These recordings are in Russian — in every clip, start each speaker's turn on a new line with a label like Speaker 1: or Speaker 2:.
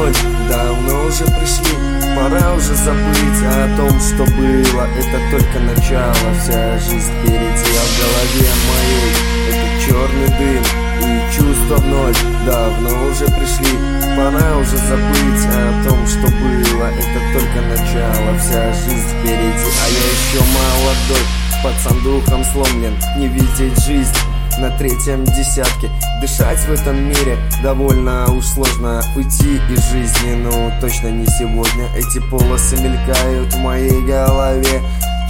Speaker 1: ноль давно уже пришли. Пора уже забыть о том, что было. Это только начало, вся жизнь впереди. А в голове моей это черный дым и чувства в ноль давно уже пришли. Пора уже забыть о том, что было. Это только начало, вся жизнь впереди. А я еще молодой, пацан духом сломлен, не видеть жизнь на третьем десятке. Дышать в этом мире довольно уж сложно. Уйти из жизни, ну точно не сегодня. Эти полосы мелькают в моей голове.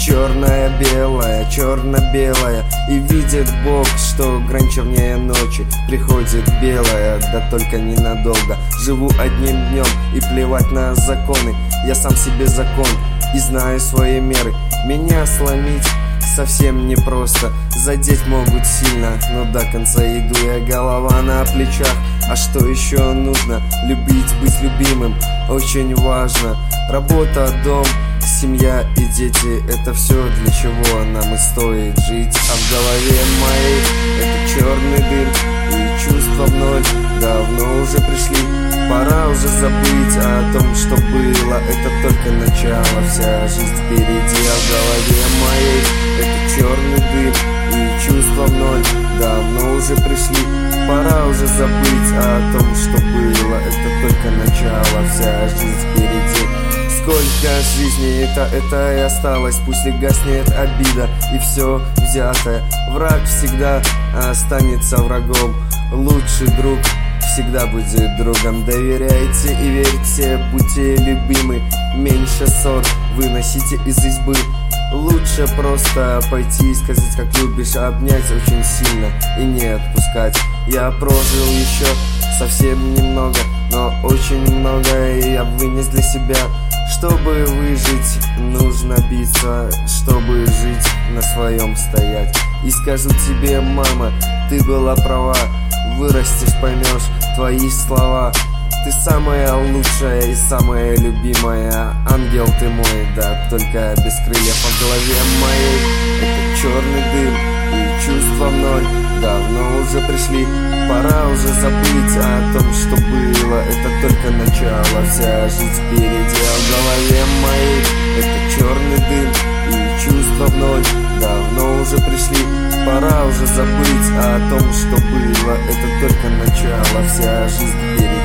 Speaker 1: Черное-белое, черно-белое. И видит Бог, что грань чернее ночи. Приходит белое, да только ненадолго. Живу одним днем и плевать на законы. Я сам себе закон и знаю свои меры. Меня сломить совсем непросто, задеть могут сильно, но до конца иду я, голова на плечах. А что еще нужно? Любить, быть любимым очень важно. Работа, дом, семья и дети — это все, для чего нам и стоит жить. А в голове моей это черный дым и чувства в ноль давно уже пришли. Пора уже забыть о том, что было. Это только начало, вся жизнь впереди. А в голове моей это черный дым и чувства в ноль давно уже пришли. Пора уже забыть о том, что было. Это только начало, вся жизнь впереди. Сколько жизней это и осталось. Пусть и гаснет обида и все взятое. Враг всегда останется врагом. Лучший друг всегда будет другом. Доверяйте и верьте, будьте любимы. Меньше ссор выносите из избы. Лучше просто пойти и сказать, как любишь, обнять очень сильно и не отпускать. Я прожил еще совсем немного, но очень многое я вынес для себя. Чтобы выжить, нужно биться. Чтобы жить, на своем стоять. И скажу тебе, мама, ты была права. Вырастешь, поймешь твои слова. Ты самая лучшая и самая любимая. Ангел ты мой, да только без крыльев. А в голове моей это черный дым и чувства в ноль давно уже пришли. Пора уже забыть о том, что было. Это только начало, вся жизнь впереди. А в голове моей это черный дым и чувства в ноль давно уже пришли. Пора уже забыть о том, что было. Это только начало, вся жизнь впереди.